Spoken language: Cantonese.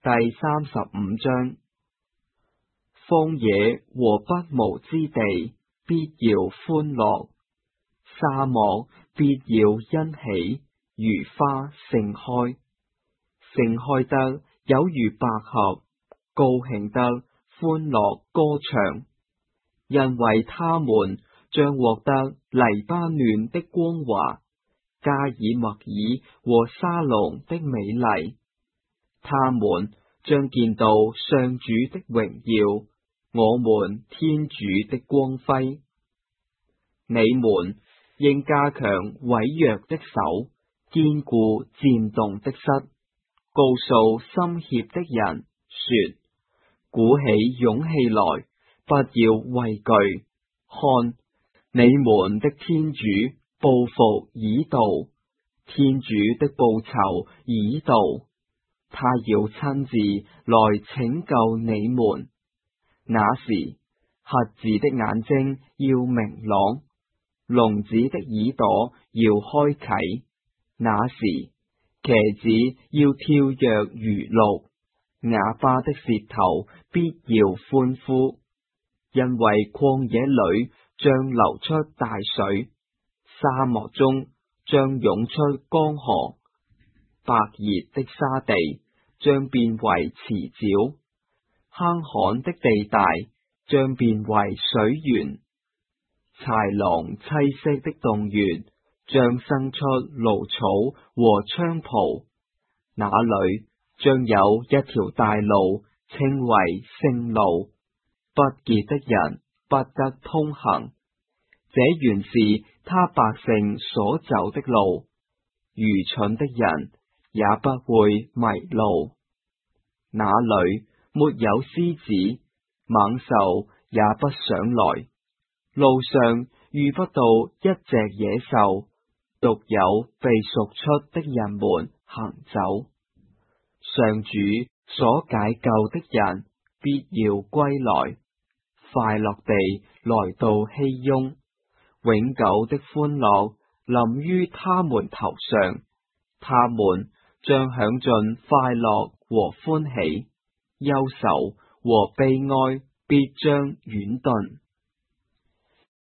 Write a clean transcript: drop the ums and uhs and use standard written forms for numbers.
第35章。荒野和不毛之地必要歡樂，沙漠必要欣喜，如花盛開，盛開得有如百合，高興得歡樂歌唱，因為他們將獲得黎巴嫩的光華，加爾默耳和沙龍的美麗。他們將見到上主的榮耀，我們天主的光輝。你們應加強痿弱的手，堅固漸凍的膝，告訴心怯的人說：鼓起勇氣來，不要畏懼。看，你們的天主報復已到，天主的報酬已到，他要親自來拯救你們。那時，瞎子的眼睛要明朗，聾子的耳朵要開啟。那時，瘸子要跳躍如鹿，啞巴的舌頭必要歡呼，因為曠野裏將流出大水，沙漠中將湧出江河，白熱的沙地將變為池沼，坑旱的地帶將變為水源，豺狼棲息的洞穴將生出蘆草和菖蒲，那裏將有一條大路，稱為聖路，不潔的人不得通行。這原是他百姓所走的路，愚蠢的人也不會迷路。那裏沒有獅子，猛獸也不上來，路上遇不到一隻野獸，獨有被贖出的人們行走。上主所解救的人必要歸來，快樂地來到熙雍，永久的歡樂臨於他們頭上，他們將享盡快樂和歡喜，憂愁和悲哀必將遠遁。